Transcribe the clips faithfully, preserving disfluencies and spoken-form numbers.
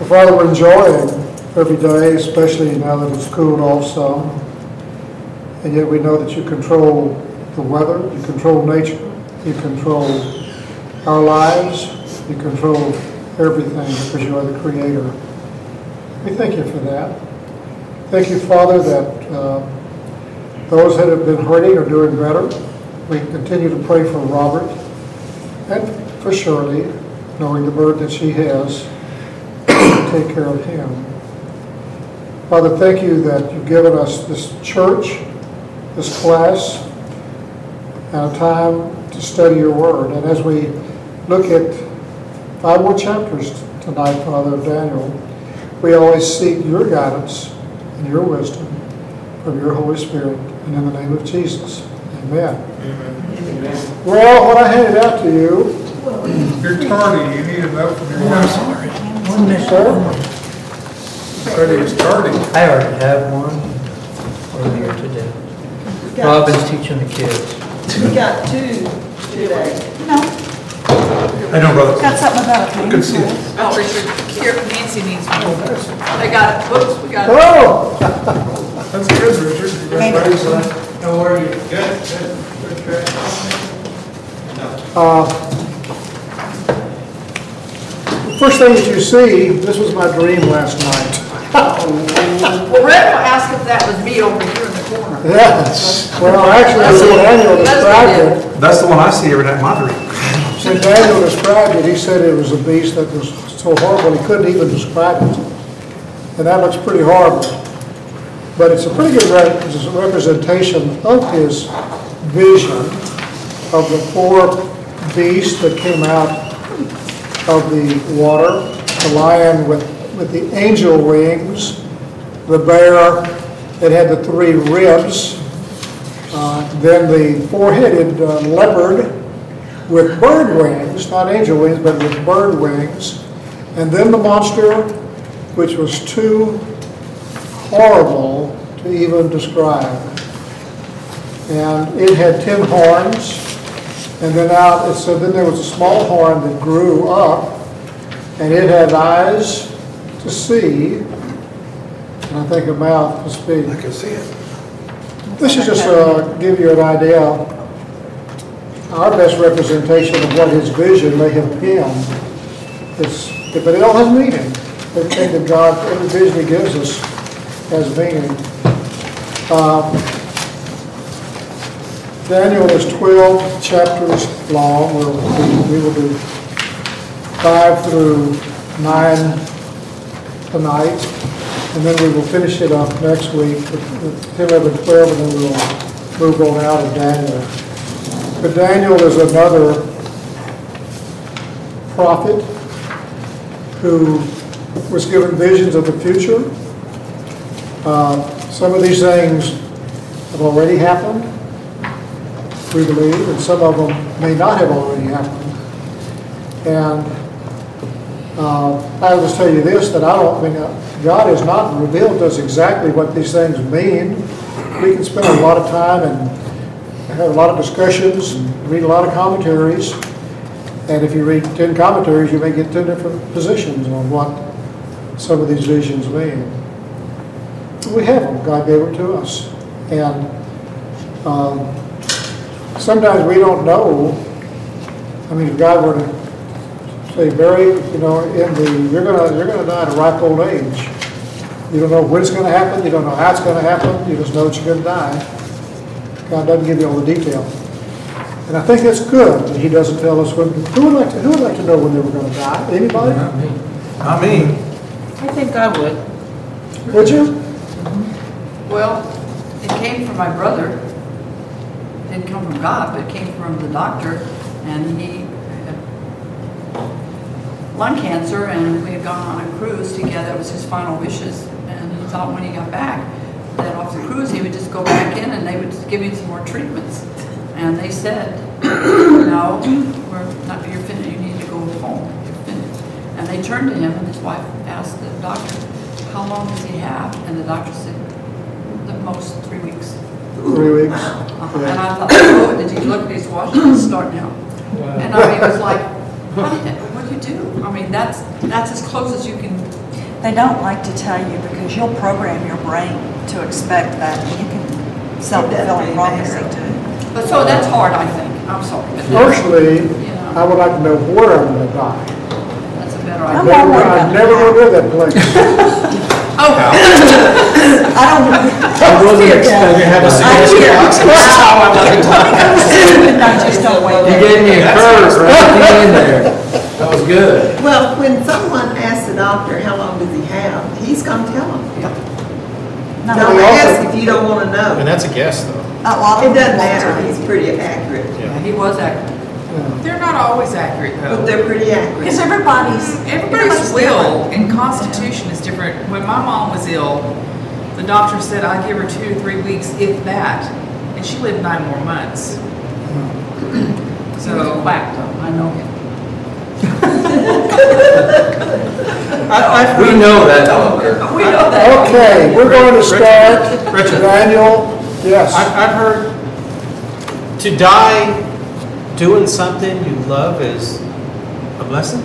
Well, Father, we're enjoying every day, especially now that it's cooled off some. And yet we know that you control the weather, you control nature, you control our lives, you control everything because you are the Creator. We thank you for that. Thank you, Father, that uh, those that have been hurting are doing better. We continue to pray for Robert and for Shirley, knowing the burden that she has, to take care of him. Father, thank you that you've given us this church, this class, and a time to study your word. And as we look at five more chapters tonight, Father, of Daniel, we always seek your guidance and your wisdom from your Holy Spirit. And in the name of Jesus, amen. Amen. Well, what I handed out to you. You're tardy. You need a note from your Oh, I'm sorry. One minute. Sir? Tardy is tardy. I already have one earlier today. Robin's teaching the kids. We got two today. No, I know, brother. got something about a painting. Good to see you. Oh, Richard, here, Nancy needs one. I got it. Whoops, we got it. Oh! That's good, Richard. Congratulations. How are you? Good, good. Good, Uh, first thing that you see, this was my dream last night. Well, Red will ask if that was me over here in the corner. Yes. Well, actually, when Daniel described it, That's the one I see every night in my dream. when Daniel described it, he said it was a beast that was so horrible he couldn't even describe it. And that looks pretty horrible. But it's a pretty good re- representation of his vision of the four beasts that came out of the water, the lion with, with the angel wings, the bear that had the three ribs, uh, then the four-headed uh, leopard with bird wings, not angel wings, but with bird wings, and then the monster, which was too horrible to even describe. And it had ten horns, and then out, so then there was a small horn that grew up, and it had eyes to see, and I think a mouth to speak. I can see it. This should just uh, give you an idea. Our best representation of what his vision may have been. It's, but it all has meaning. Everything that God, every vision he gives us has meaning. Uh, Daniel is twelve chapters long. We'll, we, we will do five through nine tonight, and then we will finish it up next week with, with ten, eleven, twelve, and then we'll move on out of Daniel. But Daniel is another prophet who was given visions of the future. Uh, some of these things have already happened, we believe, and some of them may not have already happened. And uh, I'll just tell you this, that I don't mean, uh, God has not revealed to us exactly what these things mean. We can spend a lot of time and have a lot of discussions and read a lot of commentaries. And if you read ten commentaries, you may get ten different positions on what some of these visions mean. We have them. God gave them to us. And um, sometimes we don't know. I mean, if God were to say, Barry, you know, in the you're gonna you're gonna die at a ripe old age. You don't know when it's going to happen. You don't know how it's going to happen. You just know that you're going to die. God doesn't give you all the detail. And I think that's good that He doesn't tell us when. Who would like to Who would like to know when they were going to die? Anybody? Not me. Not me. I think I would. Would you? Well, it came from my brother. It didn't come from God, but it came from the doctor. And he had lung cancer, and we had gone on a cruise together. It was his final wishes. And he thought when he got back, that off the cruise, he would just go back in and they would just give him some more treatments. And they said, no, we're not, you're finished. You need to go home. You're finished. And they turned to him, and his wife asked the doctor, how long does he have? And the doctor said, the most three weeks. Three weeks. Uh-huh. And I thought, oh, did you look at his watch? It's starting out. And I mean, it was like, what, what do you do? I mean, that's that's as close as you can They don't like to tell you because you'll program your brain to expect that, and you can self-fulfilling prophecy too. But so that's hard, I think. I'm sorry. but that's- Personally, Yeah. I would like to know where I'm gonna die. That's a better I'm idea. I'm never, worried I'm about never that. gonna live that place. Oh, I don't. I wasn't expecting to have a I suggestion hear. box. That's how I wanted to talk. I just don't wait You there. gave me a curve right at the end there. That was good. Well, when someone asks the doctor, how long does he have, he's gonna tell them. Not Don't all- ask if you don't wanna And know. that's a guess, though. a lot It of doesn't people matter, do. he's pretty accurate, yeah, he was accurate. They're not always accurate but though. they're pretty Because accurate. everybody's. Everybody's will and constitution is different. When my mom was ill, the doctor said I'd give her two to three weeks, if that, and she lived nine more months. He was a So, quack, though. I know him. I, We I've, know that, doctor. We know that. Okay, we're going to start, Richard. Daniel, yes. I've, I've heard to die doing something you love is a blessing.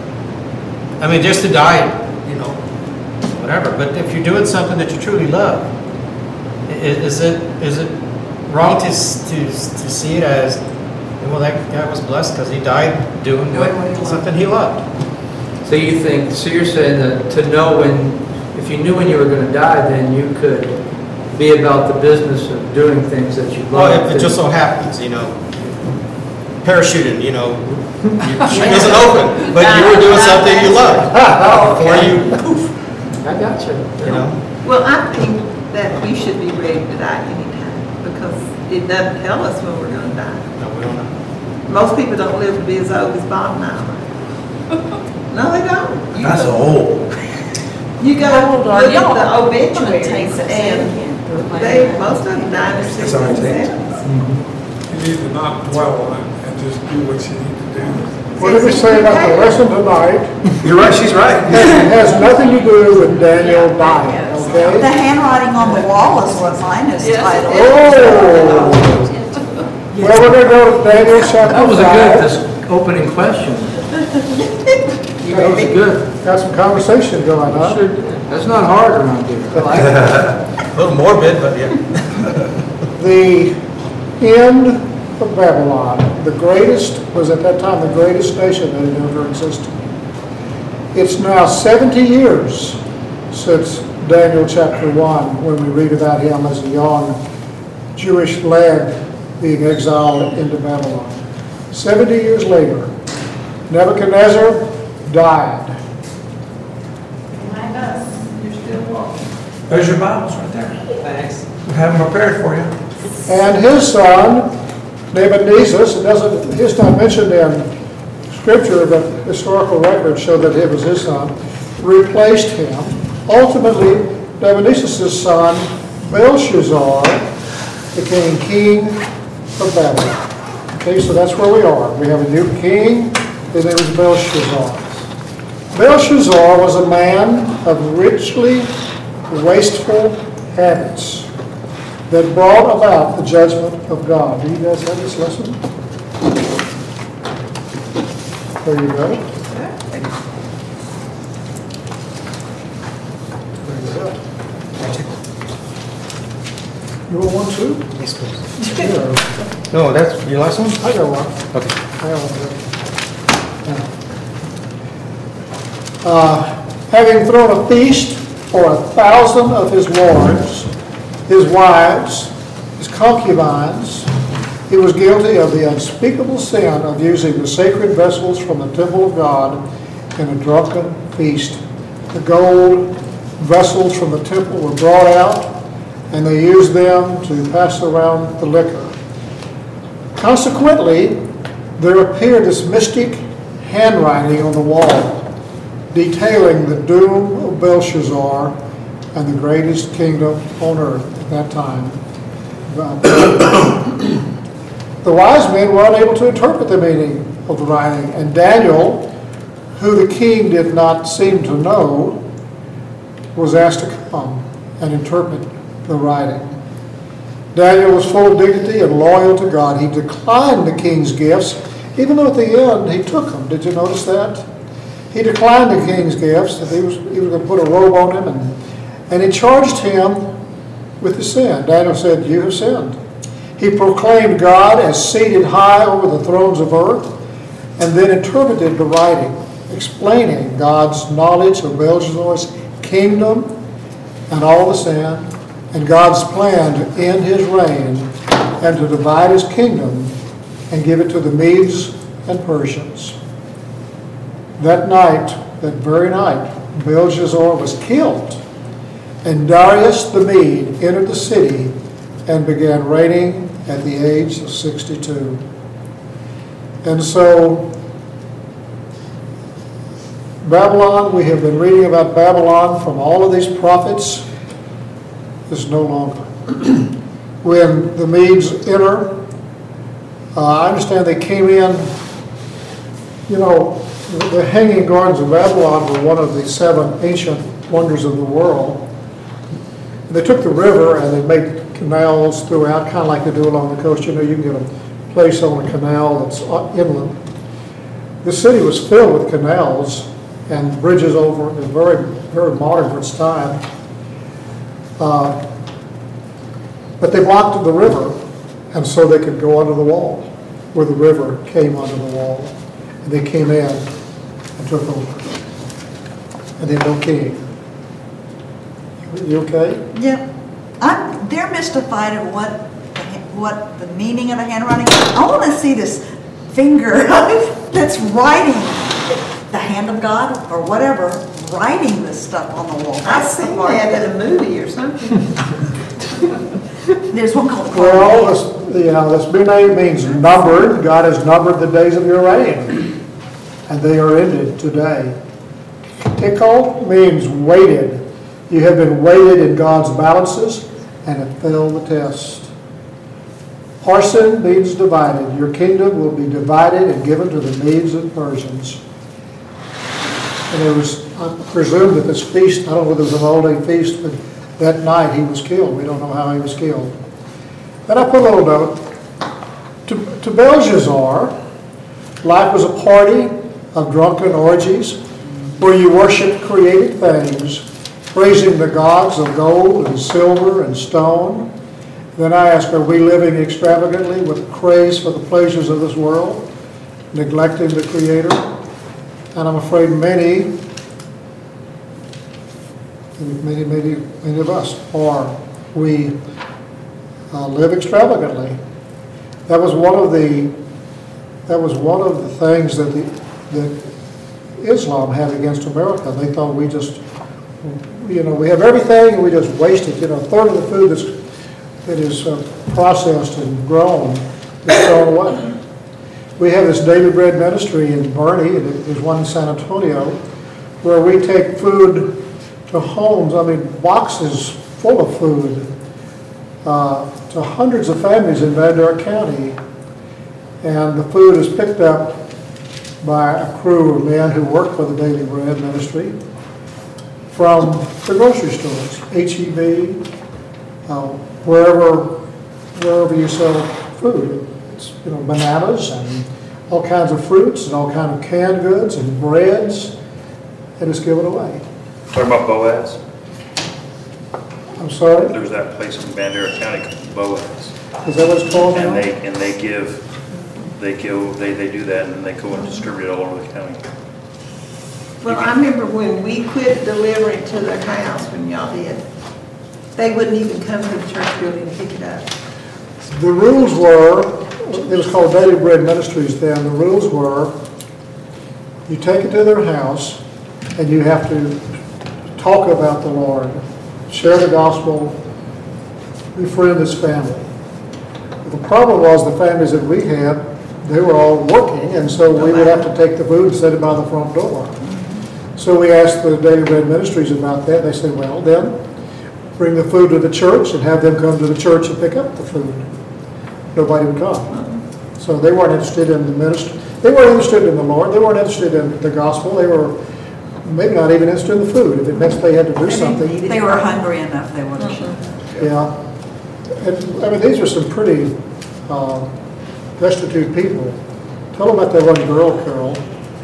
I mean, just to die, you know, whatever. But if you're doing something that you truly love, i- is it is it wrong to s- to to see it as, well, that guy was blessed because he died doing what, Doing what he loved. something he loved? So you think, so you're saying that to know when, if you knew when you were going to die, then you could be about the business of doing things that you love. Well, it, it just so happens, you know, parachuting, you know, your chute doesn't open, but you were doing something you loved before you poof, I got you. you know. Well, I think that we should be ready to die anytime, because it doesn't tell us when we're gonna die. No, we don't know. Most people don't live to be as old as Bob and I are. No, they don't. that's old. You go How old are look you? at the Gonna obituaries, take us and in. they, most of them died in their That's sixties all and it takes. seventies. You need to not dwell on it and just do what you need to do. What did we say about the lesson tonight? You're right, she's right. It has nothing to do with Daniel dying, The okay? handwriting on the wall is what mine is Yes, it titled. Oh, well, we're gonna go to Daniel chapter That was a good, five. this opening question. That was good. Got some conversation going, huh? Sure did. That's not hard around here. I like it. A little morbid, but yeah. The end of Babylon, the greatest, was at that time the greatest nation that had ever existed. It's now seventy years since Daniel chapter one, when we read about him as a young Jewish lad being exiled into Babylon. seventy years later, Nebuchadnezzar died. There's your Bibles right there. Thanks. We have them prepared for you. And his son, Nebuchadnezzar, it doesn't, he's not mentioned in scripture, but historical records show that it was his son, replaced him. Ultimately, Nebuchadnezzar's son, Belshazzar, became king of Babylon. Okay, so that's where we are. We have a new king. His name is Belshazzar. Belshazzar was a man of richly wasteful habits that brought about the judgment of God. Do you guys have this lesson? There you go. There you go. You want one too? Yes, please. Yeah. No, that's your last one? I got one. Okay. I got one. Yeah. Uh, having thrown a feast for a thousand of his lords, his wives, his concubines, he was guilty of the unspeakable sin of using the sacred vessels from the temple of God in a drunken feast. The gold vessels from the temple were brought out, and they used them to pass around the liquor. Consequently, there appeared this mystic handwriting on the wall, detailing the doom of Belshazzar and the greatest kingdom on earth at that time. The wise men were unable to interpret the meaning of the writing, and Daniel, who the king did not seem to know, was asked to come and interpret the writing. Daniel was full of dignity and loyal to God. He declined the king's gifts, even though at the end he took them. Did you notice that? he declined the king's gifts, that he was, he was going to put a robe on him, and, and he charged him with the sin. Daniel said, you have sinned. He proclaimed God as seated high over the thrones of earth, and then interpreted the writing, explaining God's knowledge of Belshazzar's kingdom and all the sin, and God's plan to end his reign and to divide his kingdom and give it to the Medes and Persians. That night, that very night, Belshazzar was killed, and Darius the Mede entered the city and began reigning at the age of sixty-two. And so, Babylon, we have been reading about Babylon from all of these prophets, is no longer. When the Medes enter, uh, I understand they came in, you know, the Hanging Gardens of Babylon were one of the seven ancient wonders of the world. They took the river and they made canals throughout, kind of like they do along the coast. You know, you can get a place on a canal that's inland. The city was filled with canals and bridges over. It was very, very modern for its time. Uh, but they blocked the river, and so they could go under the wall, where the river came under the wall. And they came in and took over. And then no king. You okay? Yeah, I'm, they're mystified at what, what the meaning of the handwriting is. I want to see this finger that's writing, the hand of God or whatever, writing this stuff on the wall. I've That's the seen part that in a movie or something. There's one called the Well, this, you know, this new name means numbered. God has numbered the days of your reign, and they are ended today. Tickle means weighted. You have been weighted in God's balances and have failed the test. Parson means divided. Your kingdom will be divided and given to the Medes and Persians. And it was, I presume that this feast, I don't know whether it was an all-day feast, but that night he was killed. We don't know how he was killed. Then I put a little note. To, to Belshazzar, life was a party of drunken orgies where you worshiped created things, praising the gods of gold and silver and stone. Then I ask, are we living extravagantly with praise for the pleasures of this world, neglecting the Creator? And I'm afraid many, many, many, many of us are. We uh, live extravagantly. That was one of the, that was one of the things that the, that Islam had against America. They thought we just, you know, we have everything and we just waste it. You know, a third of the food that's, that is uh, processed and grown is thrown away. We have this Daily Bread ministry in Bernie, and there's one in San Antonio, where we take food to homes, I mean boxes full of food, uh, to hundreds of families in Bandera County. And the food is picked up by a crew of men who work for the Daily Bread ministry from the grocery stores, H E B, uh, wherever, wherever you sell food. It's, you know, bananas and all kinds of fruits and all kinds of canned goods and breads, and it's given away. Talking about Boaz? I'm sorry? There's that place in Bandera County called Boaz. Is that what it's called now? And they, and they give, they go, they, they do that and they go and distribute it all over the county. Well, I remember when we quit delivering to their house, when y'all did, they wouldn't even come to the church building to pick it up. The rules were, it was called Daily Bread Ministries then, the rules were, you take it to their house and you have to talk about the Lord, share the gospel, befriend this family. But the problem was the families that we had, they were all working, and so we would have to take the food and set it by the front door. So we asked the Daily Bread Ministries about that. They said, well, then bring the food to the church and have them come to the church and pick up the food. Nobody would come. So they weren't interested in the ministry. They weren't interested in the Lord. They weren't interested in the gospel. They were maybe not even interested in the food. If it meant they had to do something. They were hungry enough, they would. Yeah. And, I mean, these are some pretty uh, destitute people. Tell them about that one girl, Carol.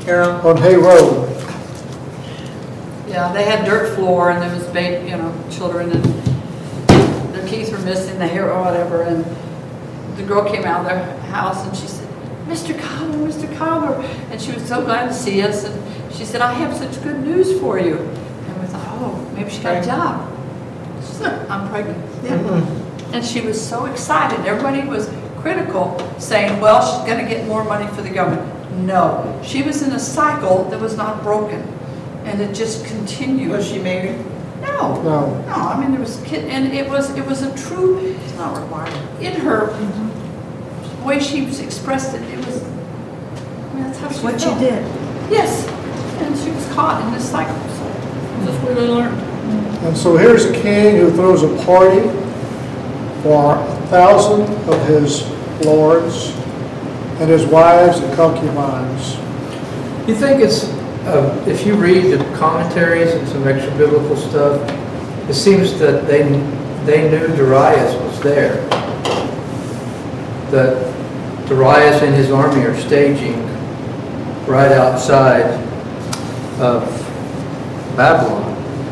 Carol? on Hay Road. Yeah, they had dirt floor and there was baby, you know, children and their teeth were missing, the hair or whatever, and the girl came out of their house and she said, Mister Cobbler, Mister Cobbler, and she was so glad to see us, and she said, I have such good news for you. And we thought, oh, maybe she got a job. She said, I'm pregnant. And she was so excited. Everybody was critical, saying, well, she's going to get more money for the government. No, she was in a cycle that was not broken, and it just continued. Was she married? No, No. no. I mean, there was kid, and it was it was a true. It's not required. In her way she expressed it, it was. I mean, that's how It's she what felt. you did. Yes, and she was caught in this cycle. So that's what we learned. And so here's a king who throws a party for a thousand of his lords and his wives and concubines. You think it's, uh, if you read the commentaries and some extra biblical stuff, it seems that they they knew Darius was there. That Darius and his army are staging right outside of Babylon.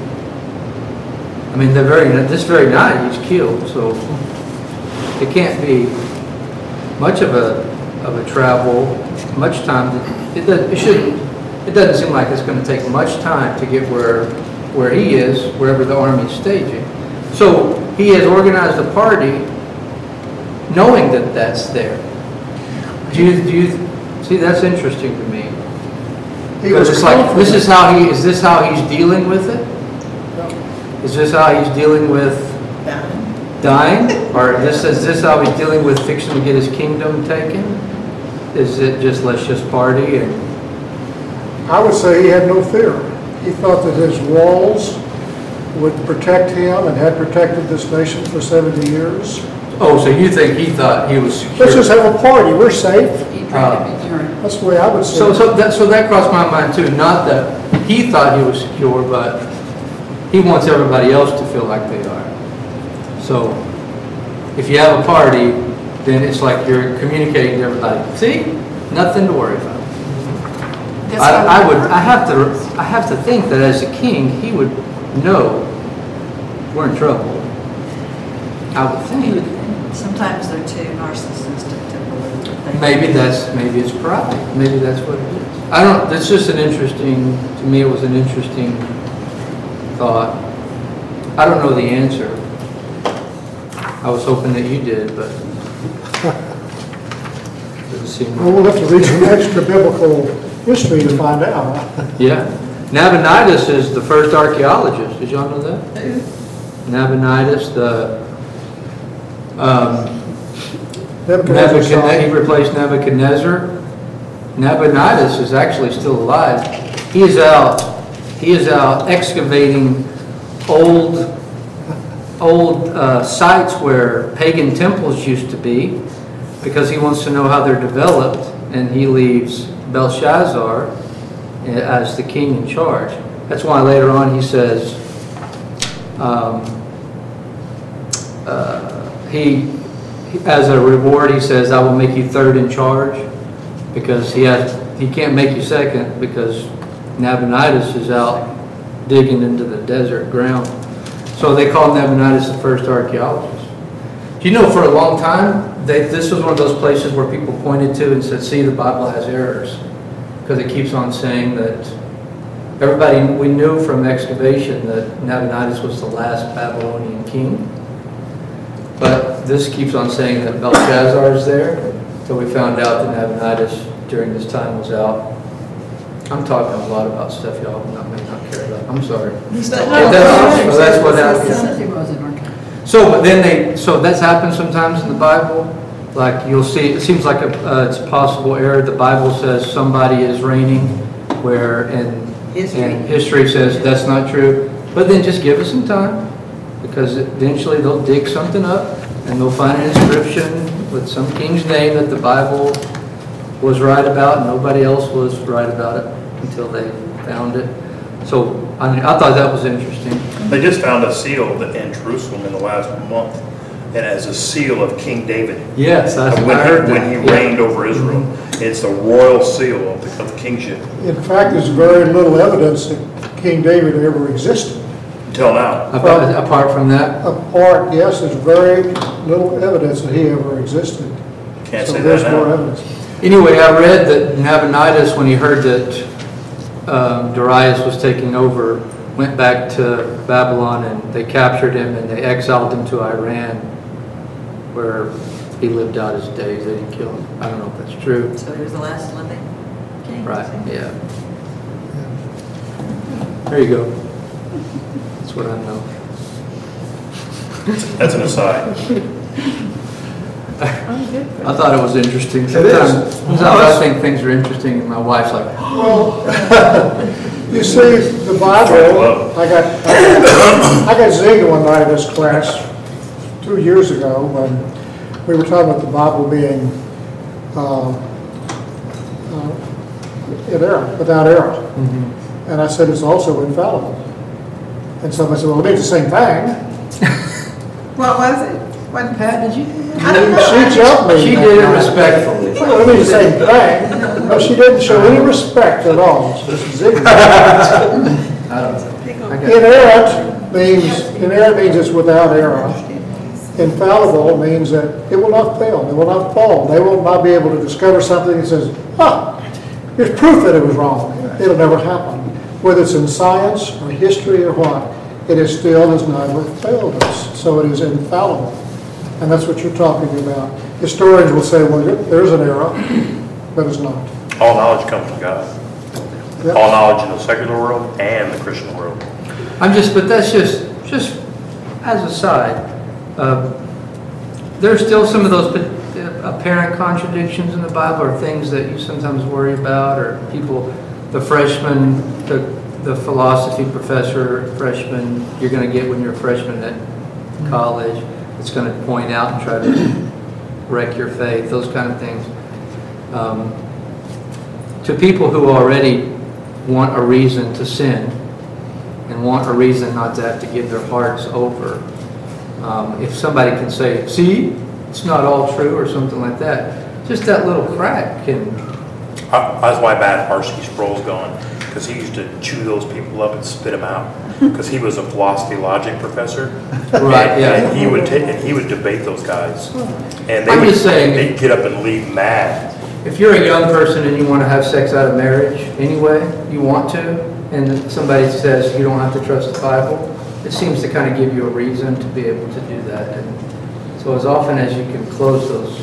I mean, the very this very night he's killed, so it can't be much of a of a travel, much time. It doesn't. It shouldn't. It doesn't seem like it's going to take much time to get where where he is, wherever the army's staging. So he has organized a party, knowing that that's there. Do you do you see? That's interesting to me. He Because was it's like, this confident. is how he, is this how he's dealing with it? Is this how he's dealing with dying? Or this, is this how he's dealing with fixing to get his kingdom taken? Is it just, let's just party and, I would say he had no fear. He thought that his walls would protect him and had protected this nation for seventy years. oh, so you think he thought he was secure? Let's just have a party, we're safe. He drank Uh, it in urine. That's the way I would say So, it. so that, so that crossed my mind too, not that he thought he was secure, but he wants everybody else to feel like they are. So, if you have a party, then it's like you're communicating to everybody, see, nothing to worry about. That's I, how I it would, works. I have to, I have to think that as a king, he would know we're in trouble. I would think. Sometimes they're too narcissistic to believe that they. Maybe that's, maybe it's pride. Maybe that's what it is. I don't, that's just an interesting, to me it was an interesting thought. I don't know the answer. I was hoping that you did, but doesn't seem. Well, we'll have to read some extra biblical history to find out. Yeah. Nabonidus is the first archaeologist. Did y'all know that? Nabonidus, the um, Nebuchadnezzar's Nebuchadnezzar, he son. replaced Nebuchadnezzar. Nabonidus is actually still alive. He is out, he is out excavating old, old uh, sites where pagan temples used to be because he wants to know how they're developed, and he leaves Belshazzar as the king in charge. That's why later on he says, um, uh, he, as a reward, he says, I will make you third in charge, because he has, he can't make you second because Nabonidus is out digging into the desert ground. So they call Nabonidus the first archaeologist. Do you know, for a long time, they, this was one of those places where people pointed to and said, see, the Bible has errors, because it keeps on saying that everybody, we knew from excavation that Nabonidus was the last Babylonian king. But this keeps on saying that Belshazzar is there, so we found out that Nabonidus during this time was out. I'm talking a lot about stuff y'all not- may not care about. I'm sorry. But Yeah, no, that's- no, so that's what it happened. says he was in Arkansas. So, but then they, so that's happened sometimes in the Bible. Like you'll see, it seems like a, uh, it's a possible error. The Bible says somebody is reigning, where and History. and history says that's not true. But then just give us some time, because eventually they'll dig something up and they'll find an inscription with some king's name that the Bible was right about and nobody else was right about it until they found it. So I mean, I thought that was interesting. They just found a seal that- in Jerusalem in the last month, and as a seal of King David. Yes, I When I heard he, that. when he Yeah. reigned over Israel. It's the royal seal of the, of the kingship In fact, there's very little evidence that King David ever existed. until now. Apart apart from that, Apart, yes, there's very little evidence that he ever existed. Can't So say there's that more now. evidence. anyway, I read that Nabonidus, when he heard that um, Darius was taking over, went back to Babylon and they captured him and they exiled him to Iran, where he lived out his days. They didn't kill him. I don't know if that's true. So he was the last living king. Right, yeah. There you go. That's what I know. That's an aside. I thought it was interesting. is. Sometimes, sometimes I think things are interesting and my wife's like, Well, you see, the Bible, I got, I got, I got zigged one night in this class two years ago when we were talking about the Bible being uh, uh, in error, without error. And I said it's also infallible. And somebody said, well, it means the same thing. What was it? What, Pat, did you? She jumped me. she did it respectfully. Well, it means the same thing. No, she didn't show any respect at all. She just zigged me. I don't know. I got- Inerrant means, inerrant means it's without error. Infallible means that it will not fail, it will not fall. They will not be able to discover something that says, ah, here's proof that it was wrong. It'll never happen. Whether it's in science or history or what, it is still has never failed us. So it is infallible. And that's what you're talking about. Historians will say, well, there's an error, but it's not. All knowledge comes from God. Yep. All knowledge in the secular world and the Christian world. I'm just, but that's just, just as a side. Uh, There's still some of those uh, apparent contradictions in the Bible or things that you sometimes worry about, or people, the freshman, the, the philosophy professor, freshman, you're going to get when you're a freshman at college. It's going to point out and try to wreck your faith, those kind of things. Um, to people who already want a reason to sin and want a reason not to have to give their hearts over, um, if somebody can say, see, it's not all true or something like that, just that little crack can... I- That's why Matt Harsky Sproul's gone, because he used to chew those people up and spit them out, because he was a philosophy logic professor. Right, And- yeah. And he would take, and he would debate those guys. And they I'm would, just saying- they'd get up and leave mad. If you're a young person and you want to have sex out of marriage anyway, you want to, and somebody says you don't have to trust the Bible, it seems to kind of give you a reason to be able to do that. And so as often as you can close those,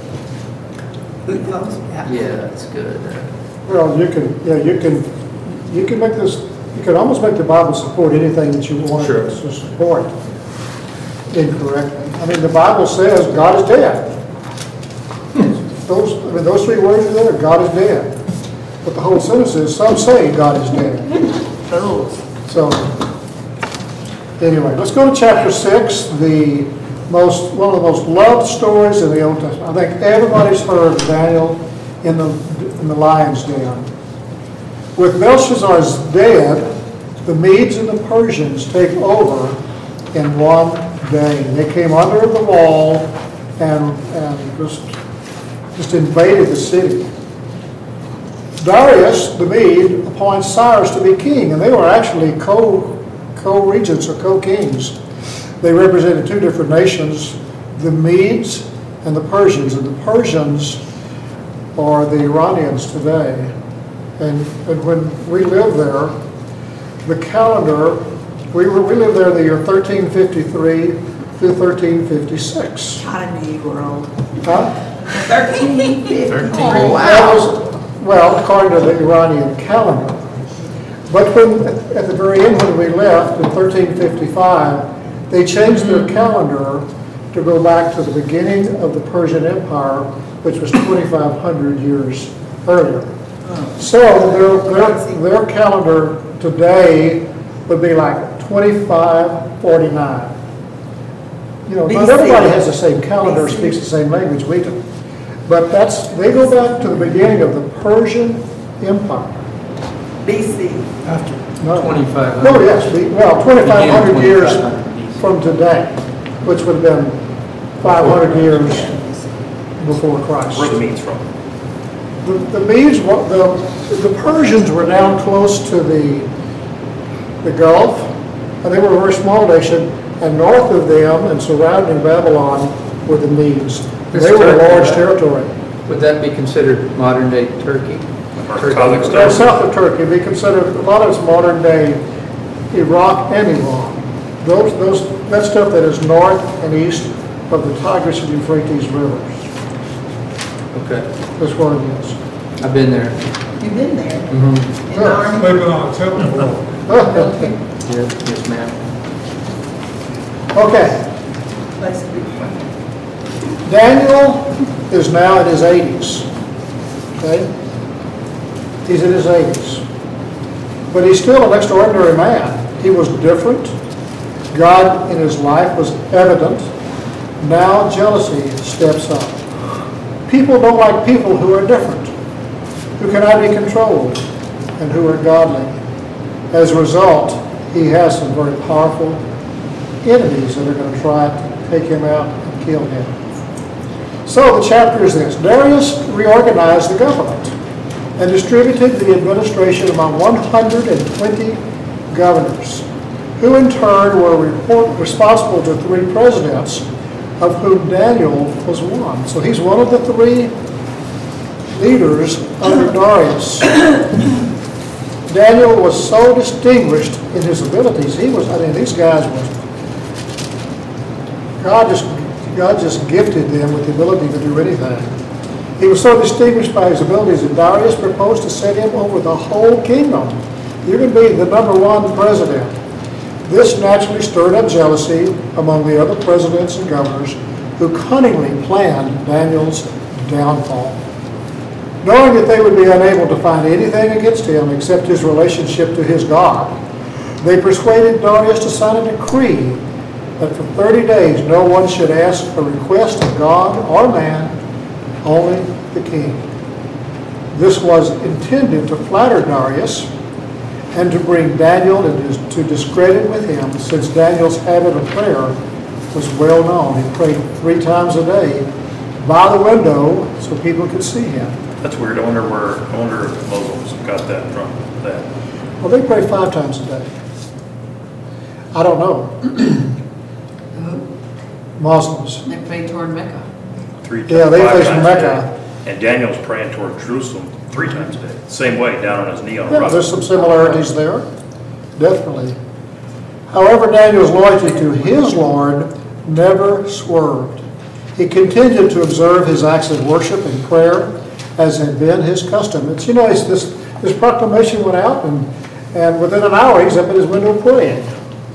Good close, yeah. yeah, that's good. Well, you can, yeah, you can, you can make this, you can almost make the Bible support anything that you want it Sure. to support incorrectly. I mean, the Bible says God is dead. Those, I mean, those three words are there, God is dead. But the whole sentence is, some say God is dead. Fools. So, anyway, let's go to chapter six, the most, one of the most loved stories in the Old Testament. I think everybody's heard of Daniel in the, in the lion's den. With Belshazzar's dead, the Medes and the Persians take over in one day. They came under the wall and, and just, just invaded the city. Darius, the Mede, appoints Cyrus to be king, and they were actually co, co-regents or co-kings. They represented two different nations, the Medes and the Persians. And the Persians are the Iranians today. And, and when we lived there, the calendar, we, were, we lived there in the year thirteen fifty-three through thirteen fifty-six. God, I knew you were old. Huh? Thirteen fifty. That Oh, wow. was, well, according to the Iranian calendar. But when, at the very end when we left in thirteen fifty-five, they changed their calendar to go back to the beginning of the Persian Empire, which was twenty-five hundred years earlier. So their, their, their calendar today would be like twenty-five forty-nine. You know, not everybody has the same calendar, speaks the same language we do. But that's, they go back to the beginning of the Persian Empire. B C. After. No, twenty-five hundred. no, yes, we- well, twenty-five hundred years twenty-five hundred. from today, which would have been five hundred years before Christ. Where the meat's from. The, the Medes, wa- the, the Persians were down close to the, the Gulf, and they were a very small nation, and north of them and surrounding Babylon were the Medes. This They were a Turkey, large right? territory. Would that be considered modern-day Turkey? Or Turkey. Kazakhstan. Now, south of Turkey, they consider, a lot of it's modern-day Iraq and Iran. Those, those, that stuff that is north and east of the Tigris and Euphrates rivers. Okay, That's what it is. I've been there. You've been there. Mm-hmm. In Army. Sleeping on a temple floor. Yes, yes, ma'am. Okay, Place to be fun. Daniel is now in his eighties. Okay? He's in his eighties. But he's still an extraordinary man. He was different. God in his life was evident. Now jealousy steps up. People don't like people who are different, who cannot be controlled, and who are godly. As a result, he has some very powerful enemies that are going to try to take him out and kill him. So the chapter is this. Darius reorganized the government and distributed the administration among one hundred twenty governors, who in turn were report, responsible to three presidents, of whom Daniel was one. So he's one of the three leaders under Darius. Daniel was so distinguished in his abilities. He was, I mean, these guys was, God just, God just gifted them with the ability to do anything. He was so distinguished by his abilities that Darius proposed to set him over the whole kingdom. You can be the number one president. This naturally stirred up jealousy among the other presidents and governors who cunningly planned Daniel's downfall. Knowing that they would be unable to find anything against him except his relationship to his God, they persuaded Darius to sign a decree that for thirty days no one should ask a request of God or man, only the king. This was intended to flatter Darius and to bring Daniel into discredit with him, since Daniel's habit of prayer was well known. He prayed three times a day by the window so people could see him. That's weird. I wonder where, I wonder if the Muslims got that from, that. Well, they pray five times a day. I don't know. Muslims. They pray toward Mecca. Three Yeah, they five face times a Mecca. day. And Daniel's praying toward Jerusalem three times a day. Same way, down on his knee on a Yeah, rock. there's some similarities there, definitely. However, Daniel's loyalty to his Lord never swerved. He continued to observe his acts of worship and prayer as had been his custom. It's, you know, it's this, this proclamation went out, and, and within an hour he's up at his window praying.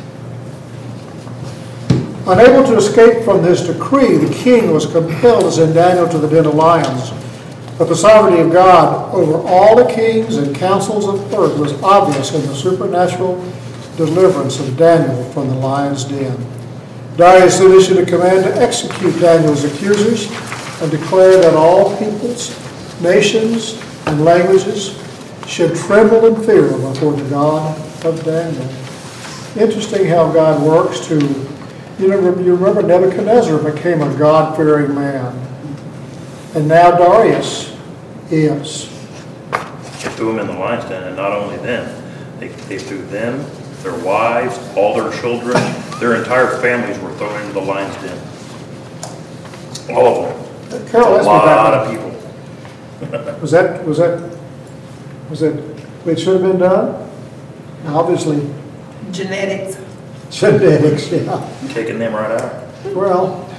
Unable to escape from this decree, the king was compelled to send Daniel to the den of lions. But the sovereignty of God over all the kings and councils of earth was obvious in the supernatural deliverance of Daniel from the lion's den. Darius then issued a command to execute Daniel's accusers and declared that all peoples, nations, and languages should tremble in fear before the God of Daniel. Interesting how God works to, you know, you remember Nebuchadnezzar became a God-fearing man. And now Darius is. They threw him in the lion's den, and not only them, they, they threw them, their wives, all their children, their entire families were thrown into the lion's den. All of them. Carol, a ask me back lot up. of people. Was that, was that, was that, it should have been done? Obviously, Genetics. genetics, yeah. Taking them right out. Well,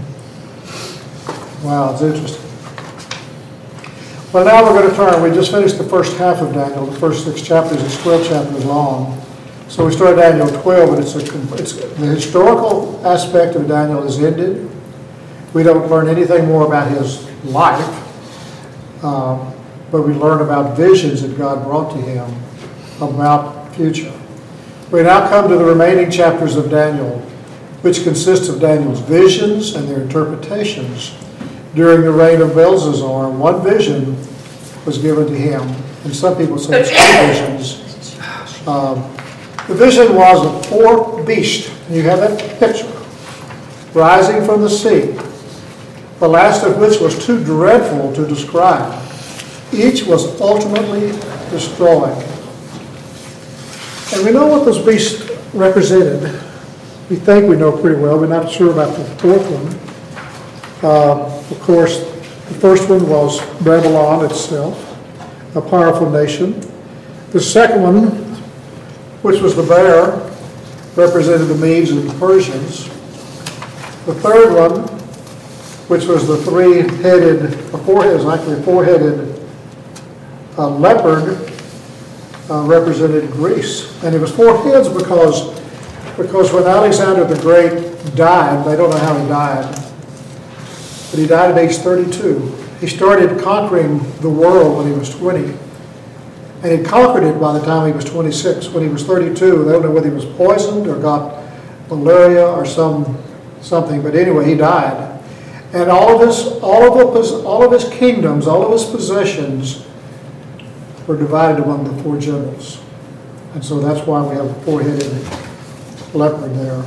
wow, it's interesting. Well, now we're going to turn, we just finished the first half of Daniel, the first six chapters, it's twelve chapters long. So we started Daniel twelve, but it's a, it's, the historical aspect of Daniel is ended. We don't learn anything more about his life, um, but we learn about visions that God brought to him about future. We now come to the remaining chapters of Daniel, which consists of Daniel's visions and their interpretations. During the reign of Belshazzar, one vision was given to him, and some people say it's two visions. Um, the vision was of four beasts. You have that picture, rising from the sea, the last of which was too dreadful to describe. each was ultimately destroyed. And we know what those beasts represented. We think we know pretty well. We're not sure about the fourth one. Uh, of course, the first one was Babylon itself, a powerful nation. The second one, which was the bear, represented the Medes and the Persians. The third one, which was the three-headed, a four-headed, it was actually a four-headed uh, leopard, uh, represented Greece. And it was four heads because, because when Alexander the Great died, they don't know how he died, but he died at age thirty-two. He started conquering the world when he was twenty. And he conquered it by the time he was twenty-six. When he was thirty-two, they don't know whether he was poisoned or got malaria or some something, but anyway, he died. And all of his, all of his, all of his kingdoms, all of his possessions were divided among the four generals. And so that's why we have a four-headed leopard there.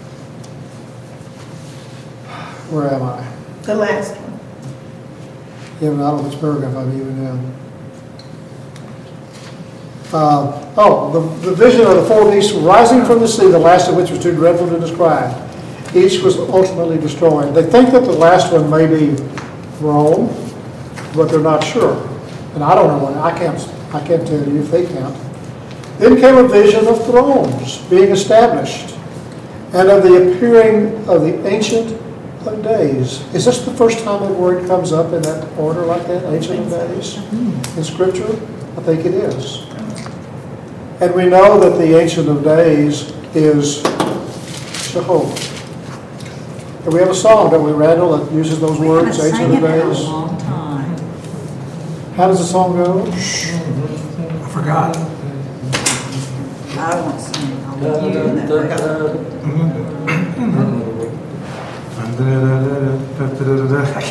Where am I? The last one. Yeah, but I don't know which paragraph I'm even in. Uh, oh, the, the vision of the four beasts rising from the sea, the last of which was too dreadful to describe. Each was ultimately destroyed. They think that the last one may be Rome, but they're not sure. And I don't know when. I can't. I can't tell you if they can't. Then came a vision of thrones being established, and of the appearing of the Ancient of Days. Is this the first time that word comes up in that order like that, Ancient of Days, in Scripture? I think it is. And we know that the Ancient of Days is Jehovah. And we have a song, don't we, Randall, that uses those words, We haven't Ancient of sang it in a Days? long time. How does the song go? I forgot. I won't sing it. I'll let you do that. I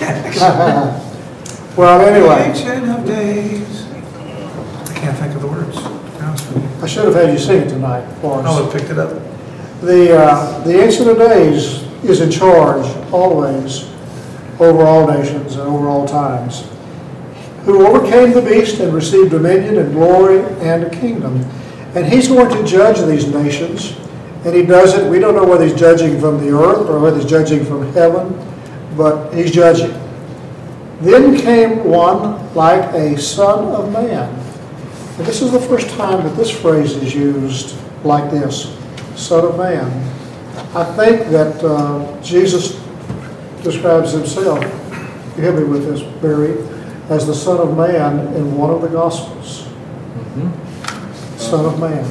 can't. Well, anyway, Ancient of Days. I can't think of the words. to be honest with you. I should have had you sing it tonight for I us. would have picked it up. The, uh, the Ancient of Days is in charge always over all nations and over all times, who overcame the beast and received dominion and glory and a kingdom. And he's going to judge these nations, and he does it. We don't know whether he's judging from the earth or whether he's judging from heaven, but he's judging. Then came one like a son of man. And this is the first time that this phrase is used like this, son of man. I think that uh, Jesus describes himself, you help me with this, Barry, as the Son of Man in one of the Gospels. Mm-hmm. Son of Man.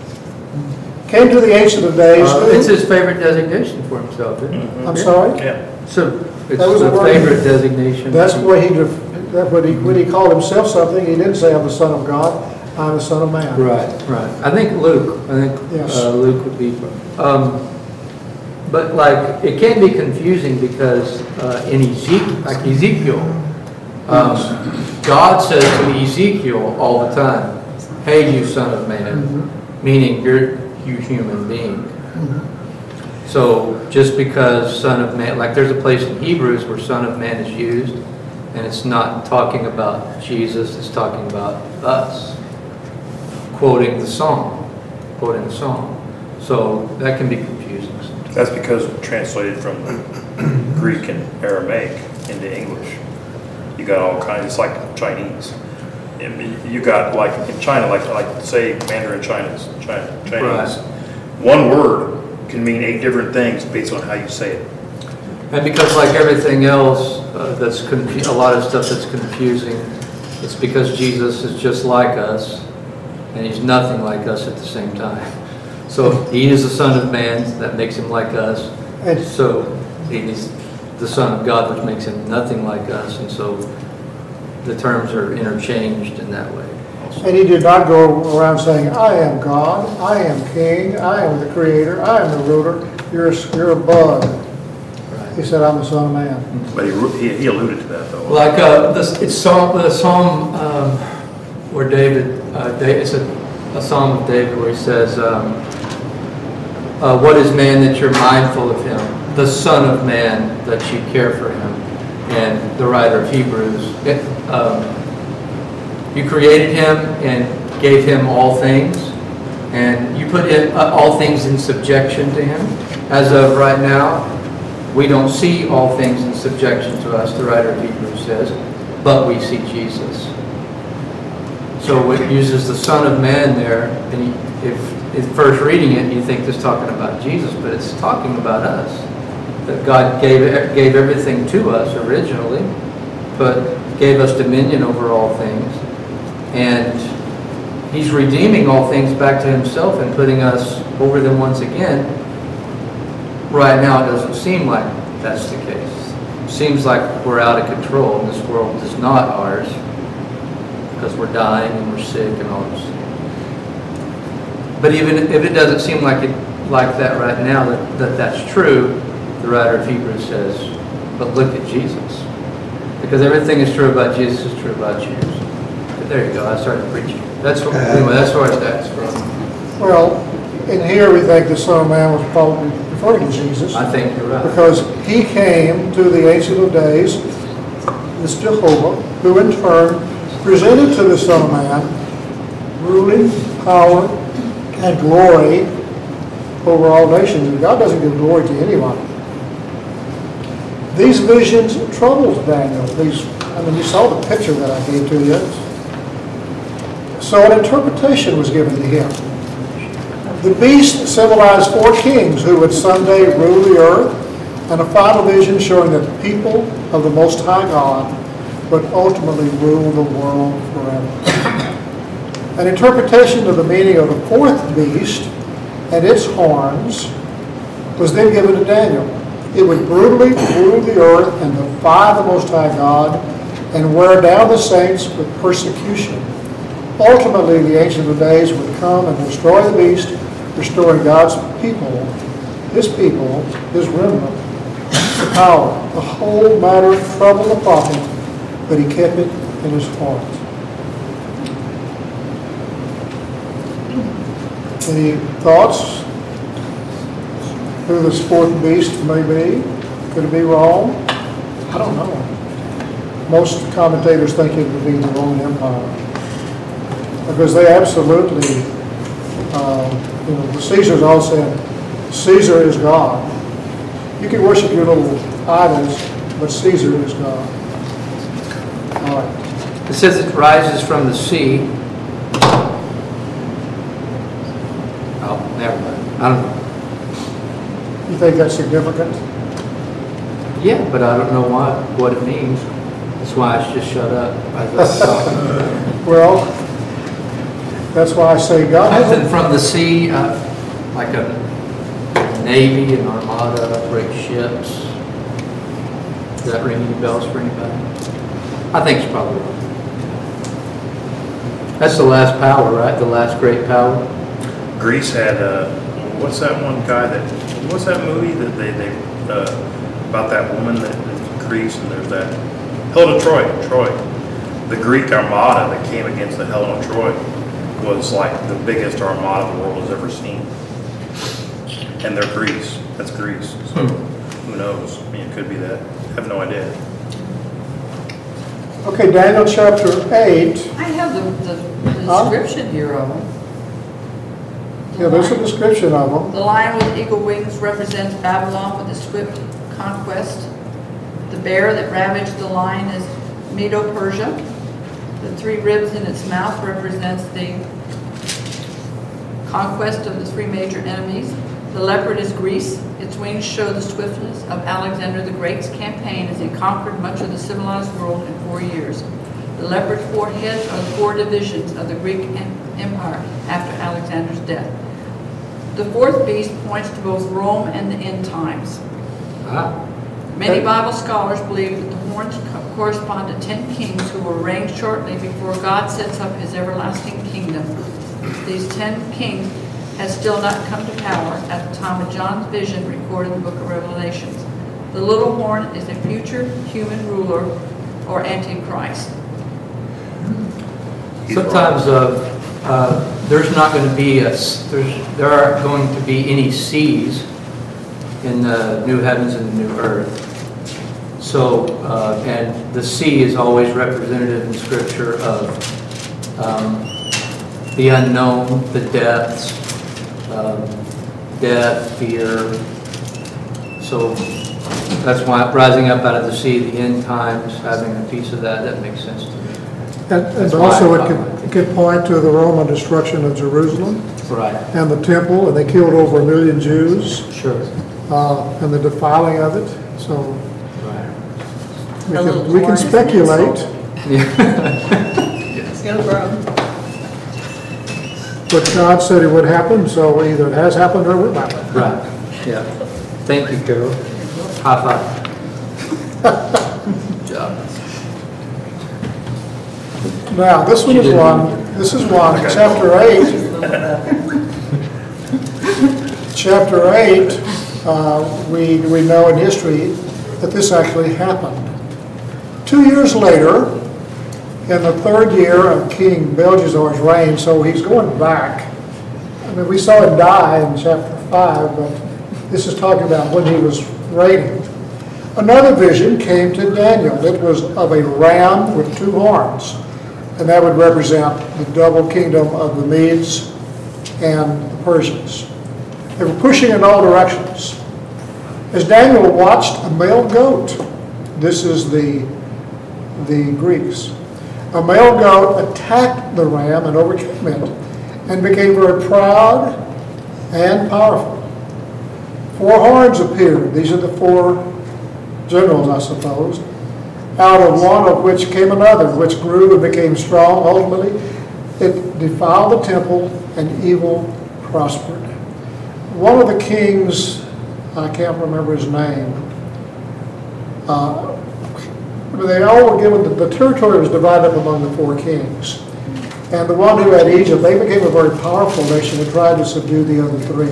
Came to the Ancient of Days. Uh, it's his favorite designation for himself, isn't it? I'm sorry? Yeah. So it's That was the a word. favorite designation. That's the way he, def- that when he, when he called himself something, he didn't say, I'm the Son of God, I'm the Son of Man. Right, right. I think Luke, I think Yes. uh, Luke would be, um, but like, it can be confusing because uh, in Ezekiel, like Ezekiel, um, God says to Ezekiel all the time, hey, you son of man, Mhm. meaning you're, you human being. Mhm. So just because son of man, like there's a place in Hebrews where son of man is used, and it's not talking about Jesus, it's talking about us, quoting the psalm, quoting the psalm. So that can be confusing sometimes. That's because translated from the Greek and Aramaic into English. You got all kinds, it's like Chinese. I mean, you got like in China, like like say Mandarin Chinese, China, Chinese. Right. One word can mean eight different things based on how you say it. And because like everything else, uh, that's confu- a lot of stuff that's confusing, it's because Jesus is just like us, and he's nothing like us at the same time. So he is the Son of Man, that makes him like us. And So he's the Son of God, which makes him nothing like us, and so the terms are interchanged in that way also. And he did not go around saying, I am God, I am King, I am the Creator, I am the ruler, you're a, you're a bug. He said, I'm the Son of Man. But he, he, he alluded to that though. Like uh, this, it's Psalm, the Psalm um, where David, uh, David, it's a, a Psalm of David where he says, um, uh, what is man that you're mindful of him? The Son of Man that you care for him. And the writer of Hebrews, it, um, You created him and gave him all things, and you put it, uh, all things in subjection to him. As of right now, we don't see all things in subjection to us, the writer of Hebrews says, but we see Jesus. So it uses the Son of Man there, and you, if, if first reading it, you think it's talking about Jesus, but it's talking about us. That God gave, gave everything to us originally, but gave us dominion over all things. And he's redeeming all things back to himself and putting us over them once again. Right now, it doesn't seem like that's the case. It seems like we're out of control, and this world is not ours because we're dying and we're sick and all this. But even if it doesn't seem like it like that right now, that, that that's true, the writer of Hebrews says, but look at Jesus. Because everything is true about Jesus is true about you. But there you go, I started preaching. That's what, anyway, that's where that's from. Well, in here, we think the Son of Man was probably referring to Jesus. I think you're right. Because he came to the Ancient of Days, this Jehovah, who in turn presented to the Son of Man ruling, power, and glory over all nations. And God doesn't give glory to anybody. These visions troubled Daniel. These, I mean, you saw the picture that I gave to you. So an interpretation was given to him. The beast symbolized four kings who would someday rule the earth, and a final vision showing that the people of the Most High God would ultimately rule the world forever. An interpretation of the meaning of the fourth beast and its horns was then given to Daniel. It would brutally rule the earth and defy the Most High God and wear down the saints with persecution. Ultimately, the Ancient of Days would come and destroy the beast, restoring God's people, his people, his remnant, the power. The whole matter troubled the prophet, but he kept it in his heart. Any thoughts? Who this fourth beast may be? Could it be Rome? I don't know. Most commentators think it would be the Roman Empire, because they absolutely, uh, you know, the Caesars all said, Caesar is God. You can worship your little idols, but Caesar is God. All right. It says it rises from the sea. Oh, never mind. I don't know. You think that's significant? Yeah, but I don't know why, what it means. That's why I just shut up. I was talking. Well, that's why I say God has Rising from the sea, uh, like a navy, an armada, great ships. Does that ring any bells for anybody? I think it's probably right. That's the last power, right? The last great power. Greece had, uh, what's that one guy that, what's that movie that they, they uh, about that woman that in Greece, and there's that, Helen of Troy, Troy. The Greek armada that came against the Helen of Troy was like the biggest armada the world has ever seen. And they're Greece. That's Greece. So who knows? I mean, it could be that. I have no idea. Okay, Daniel chapter eight. I have the, the Huh? description here of them. The Yeah, there's a lion- description of them. The lion with eagle wings represents Babylon with its swift conquest. The bear that ravaged the lion is Medo-Persia. The three ribs in its mouth represents the conquest of the three major enemies. The leopard is Greece. Its wings show the swiftness of Alexander the Great's campaign as he conquered much of the civilized world in four years. The leopard's four heads are the four divisions of the Greek Empire after Alexander's death. The fourth beast points to both Rome and the end times. Ah. Many Bible scholars believe that the horns co- correspond to ten kings who will reign shortly before God sets up his everlasting kingdom. These ten kings have still not come to power at the time of John's vision recorded in the book of Revelations. The little horn is a future human ruler or antichrist. Sometimes uh, uh, there's not going to be a, s- there's, there aren't going to be any seas in the new heavens and the new earth. So, uh, and the sea is always representative in Scripture of um, the unknown, the depths, um, death, fear. So that's why rising up out of the sea, the end times, having a piece of that, that makes sense to me. And, and That's also why I it thought- could, it could point to the Roman destruction of Jerusalem Right, and the temple, and they killed over a million Jews, sure. uh, and the defiling of it. So Right. we A little can, we can more is an speculate, Yeah. Go, bro. but God said it would happen, so either it has happened or it will happen. Right, yeah. Thank you, Carol. High five. Good job. Now, this one You is did one, this is one, chapter eight. Chapter eight, uh, we, we know in history that this actually happened. Two years later, in the third year of King Belshazzar's reign, so he's going back. I mean, we saw him die in chapter five, but this is talking about when he was reigning. Another vision came to Daniel. It was of a ram with two horns, and that would represent the double kingdom of the Medes and the Persians. They were pushing in all directions. As Daniel watched, a male goat, this is the, the Greeks, a male goat attacked the ram and overcame it, and became very proud and powerful. Four horns appeared. These are the four generals, I suppose, out of one of which came another, which grew and became strong. Ultimately, it defiled the temple, and evil prospered. One of the kings, I can't remember his name, uh, they all were given, the, the territory was divided up among the four kings. And the one who had Egypt, they became a very powerful nation and tried to subdue the other three.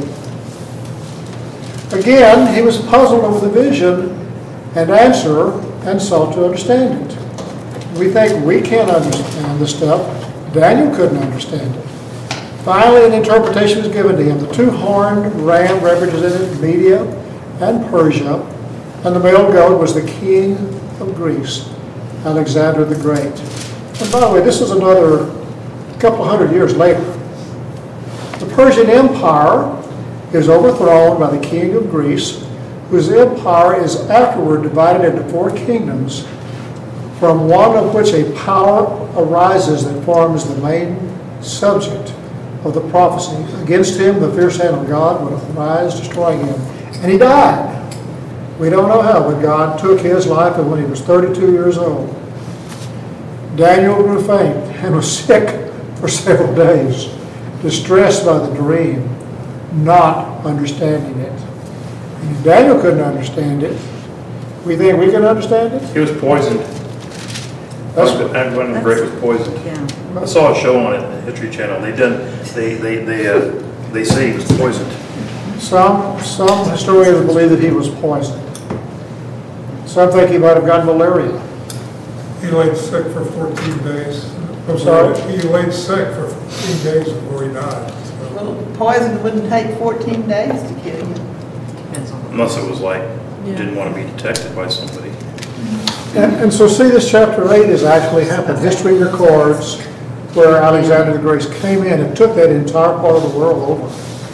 Again, he was puzzled over the vision and answer and sought to understand it. We think we can't understand this stuff. Daniel couldn't understand it. Finally, an interpretation was given to him. The two-horned ram represented Media and Persia, and the male goat was the king of Greece, Alexander the Great. And by the way, this is another couple hundred years later. The Persian Empire is overthrown by the king of Greece, whose empire is afterward divided into four kingdoms, from one of which a power arises that forms the main subject of the prophecy. Against him, the fierce hand of God would arise, destroying him. And he died. We don't know how, but God took his life, and when he was thirty-two years old, Daniel grew faint and was sick for several days, distressed by the dream, not understanding it. And if Daniel couldn't understand it, we think we can understand it? He was poisoned. That's Alexander the Great was poisoned. Yeah. I saw a show on it, the History Channel. They did, they, they, they, uh, they say he was poisoned. Some, some historians believe that he was poisoned. Some think he might have gotten malaria. He laid sick for fourteen days. I'm sorry? He laid sick for fourteen days before he died. So Well, poison wouldn't take fourteen days to kill you. Unless it was like, didn't want to be detected by somebody. And, and so see, this chapter eight has actually happened. History records where Alexander the Great came in and took that entire part of the world over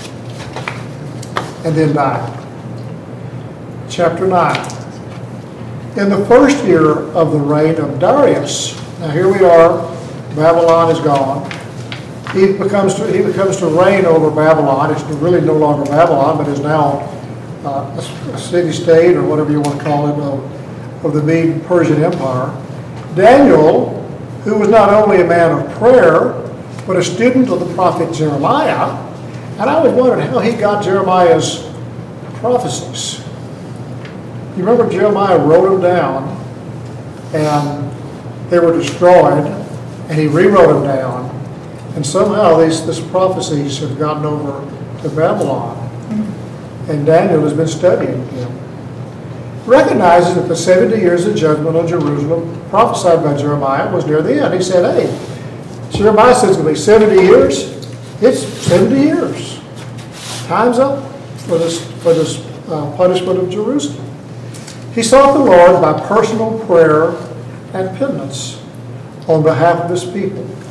and then died. Chapter nine. In the first year of the reign of Darius, now here we are, Babylon is gone. He becomes to, he becomes to reign over Babylon. It's really no longer Babylon, but is now uh, a, a city-state, or whatever you want to call it, of, of the Mede-Persian Empire. Daniel, who was not only a man of prayer, but a student of the prophet Jeremiah, and I was wondering how he got Jeremiah's prophecies. You remember Jeremiah wrote them down, and they were destroyed, and he rewrote them down, and somehow these, these prophecies have gotten over to Babylon, and Daniel has been studying them. Recognizing that the seventy years of judgment on Jerusalem prophesied by Jeremiah was near the end. He said, hey, Jeremiah says it's going to be seventy years. It's seventy years. Time's up for this, for this uh, punishment of Jerusalem. He sought the Lord by personal prayer and penance on behalf of his people,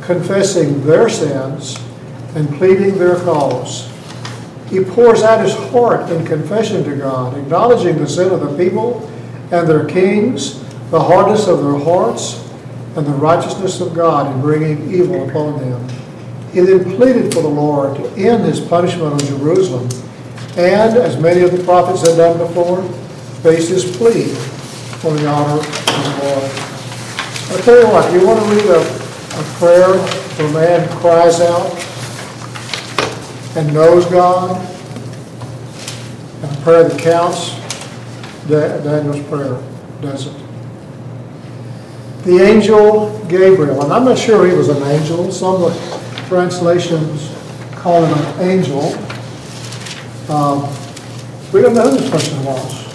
confessing their sins and pleading their cause. He pours out his heart in confession to God, acknowledging the sin of the people and their kings, the hardness of their hearts, and the righteousness of God in bringing evil upon them. He then pleaded for the Lord to end his punishment on Jerusalem, and, as many of the prophets had done before, faced his plea for the honor of the Lord. I'll tell you what, you want to read a, a prayer where a man cries out and knows God, and a prayer that counts, Daniel's prayer does it. The angel Gabriel, and I'm not sure he was an angel. Some of the translations call him an angel. Um, we don't know who this person was.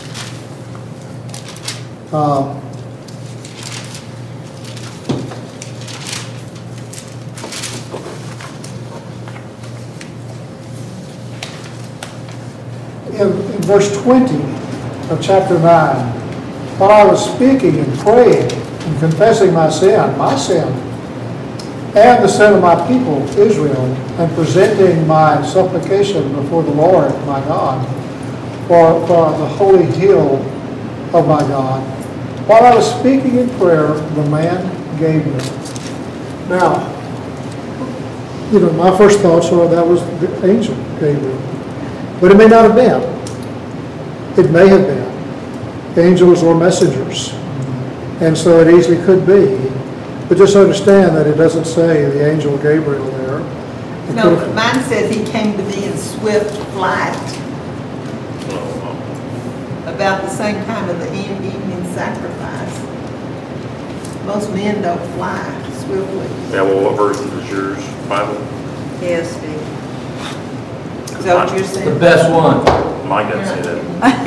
Um, in, in verse twenty of chapter nine, while I was speaking and praying and confessing my sin, my sin, and the sin of my people, Israel, and presenting my supplication before the Lord, my God, for, for the holy hill of my God. While I was speaking in prayer, the man Gabriel. Now, you know, my first thoughts were that was the angel Gabriel. But it may not have been. It may have been. Angels or messengers. And so it easily could be. But just understand that it doesn't say the angel Gabriel there. It No, could- mine says he came to me in swift flight about the same time of the e- evening sacrifice. Most men don't fly swiftly. Yeah, well, what version is yours, Bible? Yes, Is that what you're The saying? best one. Mine doesn't say that.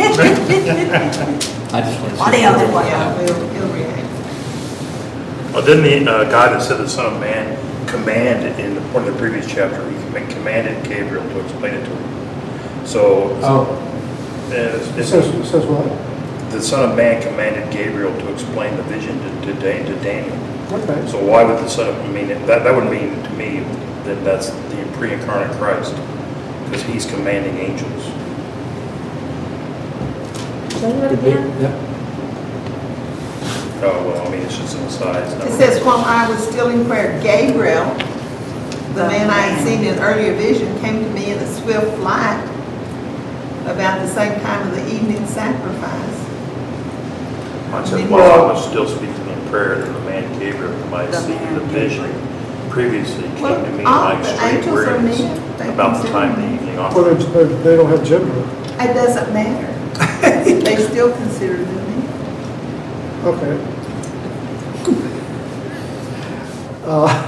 I just want to What see. the other one? Yeah, he'll, he'll react. Well, didn't the uh, guy that said the Son of Man commanded in the, one of the previous chapter, he comm- commanded Gabriel to explain it to him. So, Oh, uh, It it's- says, it says what? the Son of Man commanded Gabriel to explain the vision to, to, Dan- to Daniel. Okay. So why would the Son of, I mean, that, that would mean to me that that's the pre-incarnate Christ, because he's commanding angels. could be. Yeah. Oh, well, I mean, it's just an aside. it's not- It says, while I was still in prayer, Gabriel, the man I had seen in earlier vision, came to me in a swift flight about the same time of the evening sacrifice. Mine said, while I was still speaking in prayer, then the man Gabriel, whom I had The seen in the man vision previously, came Well, to me in all my the extreme angels are weariness men. They about the consider time men. the evening Well, offering. they, they- they don't have gender. It doesn't matter. They still consider them men. Okay. Uh,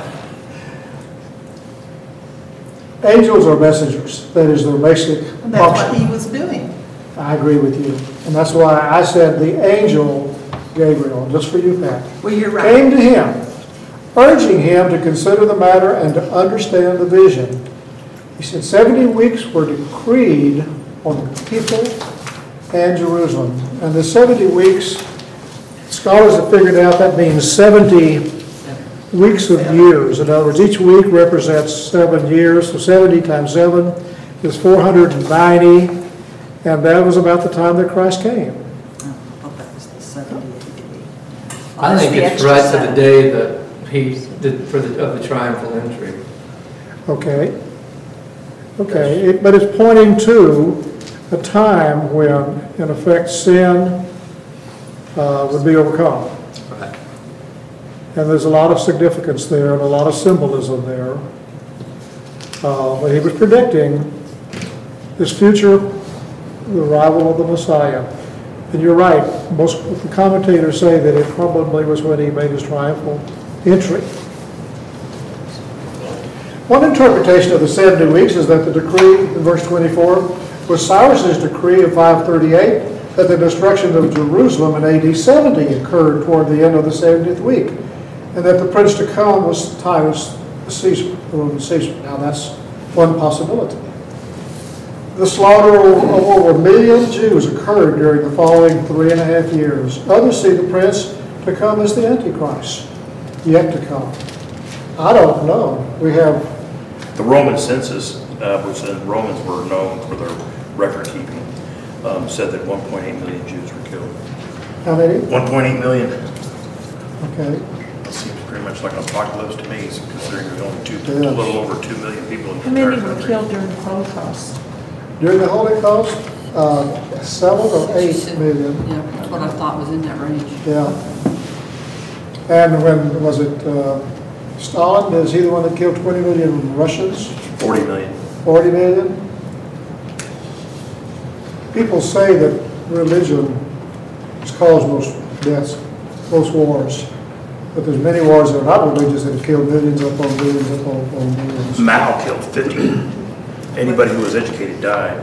Angels are messengers. That is their basic And that's what function. he was doing. I agree with you. And that's why I said the angel Gabriel, just for you, Pat, Well, you're right. came to him, urging him to consider the matter and to understand the vision. He said seventy weeks were decreed on the people and Jerusalem. And the seventy weeks, scholars have figured out that means seventy weeks of years. In other words, each week represents seven years, so seventy times seven is four hundred ninety, and that was about the time that Christ came. Oh, I thought that was the seventy. I think it's right to the day that he did for the, of the triumphal entry. Okay? Okay, it- but it's pointing to a time when, in effect, sin uh, would be overcome. Right. And there's a lot of significance there and a lot of symbolism there. Uh, But he was predicting this future, the arrival of the Messiah. And you're right, most of the commentators say that it probably was when he made his triumphal entry. One interpretation of the seventy weeks is that the decree in verse twenty-four was Cyrus's decree of five thirty-eight that the destruction of Jerusalem in A D seventy occurred toward the end of the seventieth week, and that the prince to come was Titus Caesar, the Roman Caesar. Now that's one possibility. The slaughter of over a million Jews occurred during the following three and a half years. Others see the prince to come as the Antichrist, yet to come. I don't know. We have, The Roman census, uh, which the Romans were known for their record keeping, um, said that one point eight million Jews were killed. how many? one point eight million. Okay. That seems pretty much like an apocalypse to me, considering there's only two, Yeah. a little over two million people in the How many entire were country. killed during the Holocaust? During the Holocaust, uh, seven or eight million, Yeah, that's what I thought was in that range. yeah. And when, was it uh, Stalin, is he the one that killed twenty million Russians? forty million. forty million? People say that religion has caused most deaths, most wars. But there's many wars that are not religious that have killed millions upon millions upon upon millions. Mao killed fifty. Anybody who was educated died.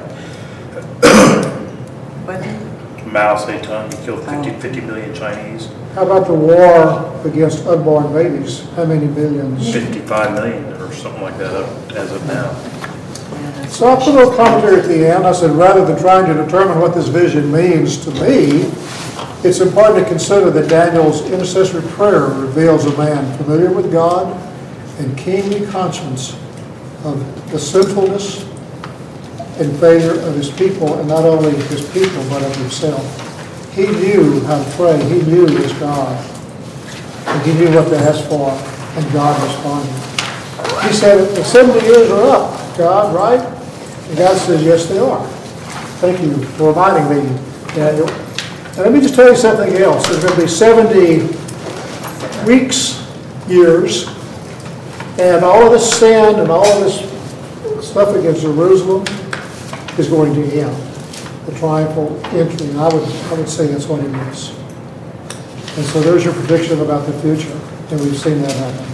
But Mao Zedong, he killed fifty, fifty million Chinese, How about the war against unborn babies? How many millions? fifty-five million or something like that up as of now. So I put a little commentary at the end. I said, rather than trying to determine what this vision means to me, it's important to consider that Daniel's intercessory prayer reveals a man familiar with God and keenly conscious of the sinfulness and failure of his people, and not only his people, but of himself. He knew how to pray. He knew his God. And he knew what to ask for, and God responded. He said, the seventy years are up, God, right? And God says, yes, they are. Thank you for reminding me, Daniel. And let me just tell you something else. There's going to be seventy weeks, years, and all of this sin and all of this stuff against Jerusalem is going to end. The triumphal entry. And I would, I would say that's what it is. And so there's your prediction about the future. And we've seen that happen.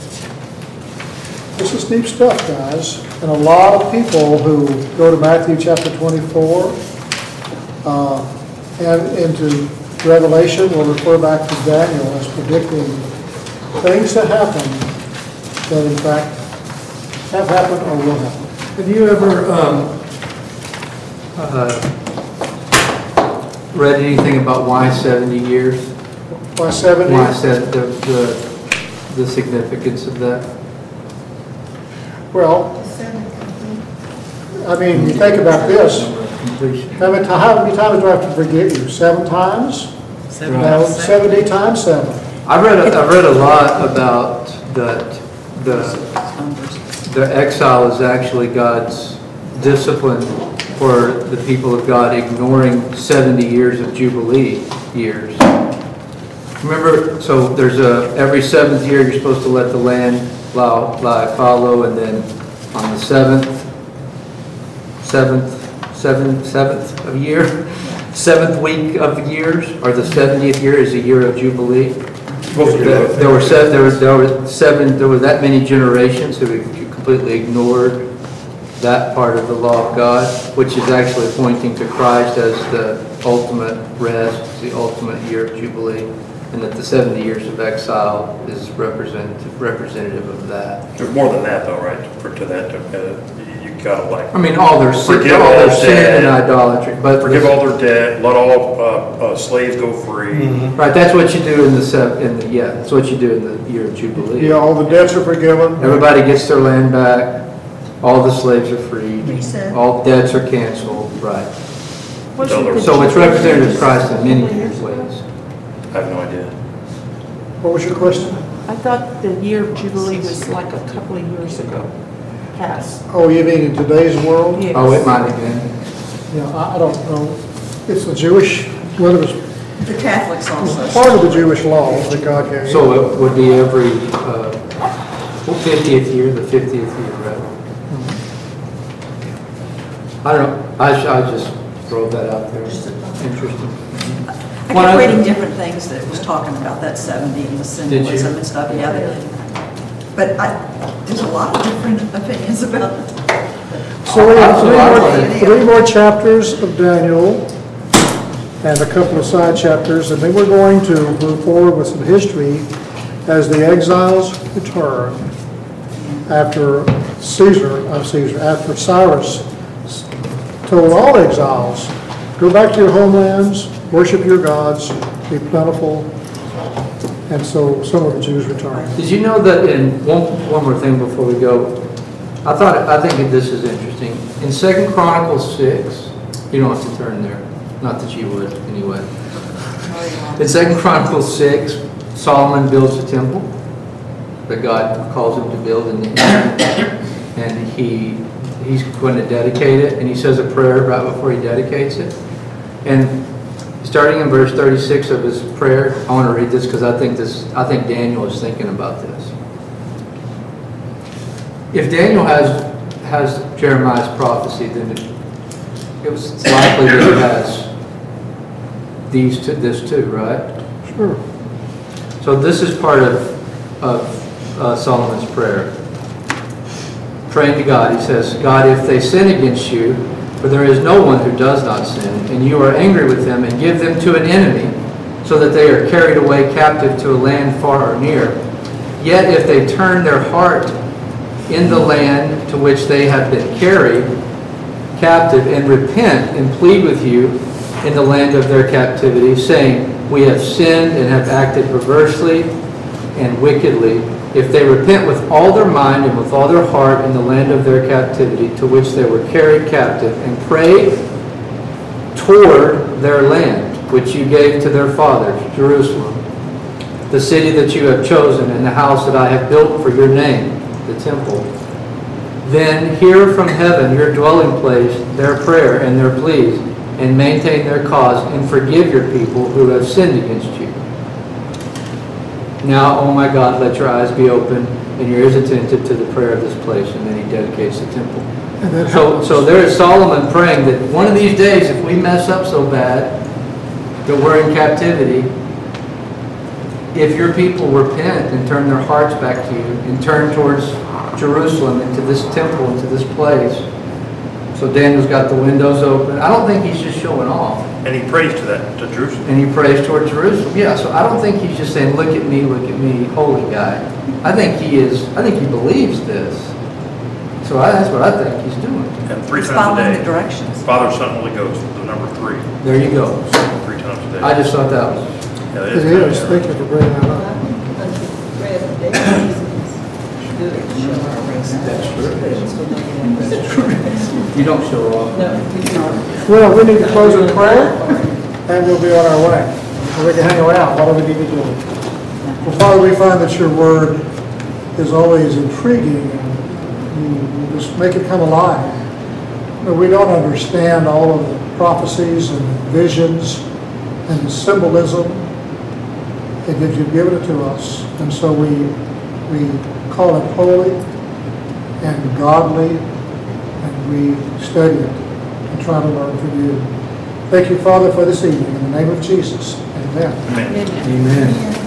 This is deep stuff, guys. And a lot of people who go to Matthew chapter twenty-four uh, and into Revelation will refer back to Daniel as predicting things that happen that in fact have happened or will happen. Have you ever um, uh, read anything about why seventy years? Why seventy? Why said the, the, the significance of that? Well, I mean, you think about this. Completion. How many, how many times do I have to forgive you? Seven times? Seven. No, seventy times seven. I've read, a- I've read a lot about that the, the exile is actually God's discipline for the people of God ignoring seventy years of Jubilee years. Remember, so there's a, every seventh year you're supposed to let the land lie, lie fallow, and then on the seventh, seventh, seventh, seventh of year, seventh week of the years, or the seventieth year is a year of Jubilee. Supposed to do There that. there were seven, there was, there were seven, there were that many generations who completely ignored that part of the law of God, which is actually pointing to Christ as the ultimate rest, the ultimate year of Jubilee, and that the seventy years of exile is representative, representative of that. There's more than that though, right? For, to that, uh, you gotta like, I mean, all their sin, Forgive all their all sin debt. and idolatry, but. forgive all their debt, let all, uh, uh, slaves go free. Right, that's what you do in the, sev- in the, yeah, that's what you do in the year of Jubilee. Yeah, all the debts are forgiven. Everybody gets their land back, all the slaves are freed, Reset. all debts are canceled, right. What's So with the So it's Jubilee representative of years? Christ in many Jubilee years? ways. I have no idea. What was your question? I thought the year of Jubilee was like a couple of years ago, past. Oh, you mean in today's world? Yes. Oh, it might have been. Yeah, I, I don't know. It's a Jewish, well, it was the Catholics also. part of the Jewish law that God gave. So it would be every uh, fiftieth year, the fiftieth year, right? I don't know, I, sh- I just wrote that out there. Interesting. I One kept other- reading different things that was talking about that seventy and the symbolism and stuff, yeah. they- But I, there's a lot of different opinions about it. So we have three Absolutely. more, three more chapters of Daniel and a couple of side chapters, and then we're going to move forward with some history as the exiles return after Caesar, uh, Caesar, after Cyrus told all exiles, go back to your homelands, worship your gods, be plentiful, And so some of the Jews returned. Did you know that in, one, one more thing before we go, I thought, I think that this is interesting. In Second Chronicles six, you don't have to turn there, not that you would anyway. In Second Chronicles six, Solomon builds a temple that God calls him to build in the and he he's going to dedicate it, and he says a prayer right before he dedicates it. And starting in verse thirty-six of his prayer, I want to read this because I think this I think Daniel is thinking about this. If Daniel has has Jeremiah's prophecy, then it, it was it's likely that he has these two, this too, right? Sure. So this is part of, of uh, Solomon's prayer. Praying to God, he says, God, if they sin against you, for there is no one who does not sin, and you are angry with them and give them to an enemy, so that they are carried away captive to a land far or near. Yet if they turn their heart in the land to which they have been carried captive and repent and plead with you in the land of their captivity, saying, we have sinned and have acted perversely and wickedly. If they repent with all their mind and with all their heart in the land of their captivity to which they were carried captive, and pray toward their land, which you gave to their fathers, Jerusalem, the city that you have chosen, and the house that I have built for your name, the temple, then hear from heaven your dwelling place, their prayer and their pleas, and maintain their cause, and forgive your people who have sinned against you. Now, oh my God, let your eyes be open and your ears attentive to the prayer of this place. And then he dedicates the temple. So, so there is Solomon praying that one of these days, if we mess up so bad that we're in captivity, if your people repent and turn their hearts back to you and turn towards Jerusalem, into this temple, into this place. So Daniel's got the windows open. I don't think he's just showing off. And he prays to that, to Jerusalem. And he prays toward Jerusalem. Yeah, so I don't think he's just saying, look at me, look at me, holy guy. I think he is, I think he believes this. So I, that's what I think he's doing. And three He's times a following day. the directions. Father, Son, Holy Ghost, the number three. There you go. Three times a day. I just thought that was, Yeah, that It is is, good. thank you for bringing that up. that's true. You don't show off. Well, we need to close in prayer, and we'll be on our way. Or we can hang around, whatever we need to do. Well, Father, we find that your word is always intriguing, and you just make it come alive. But we don't understand all of the prophecies and visions and the symbolism that you've given it to us. And so we, we call it holy and godly, and we study it and try to learn from you. Thank you, Father, for this evening. In the name of Jesus, amen. Amen. Amen.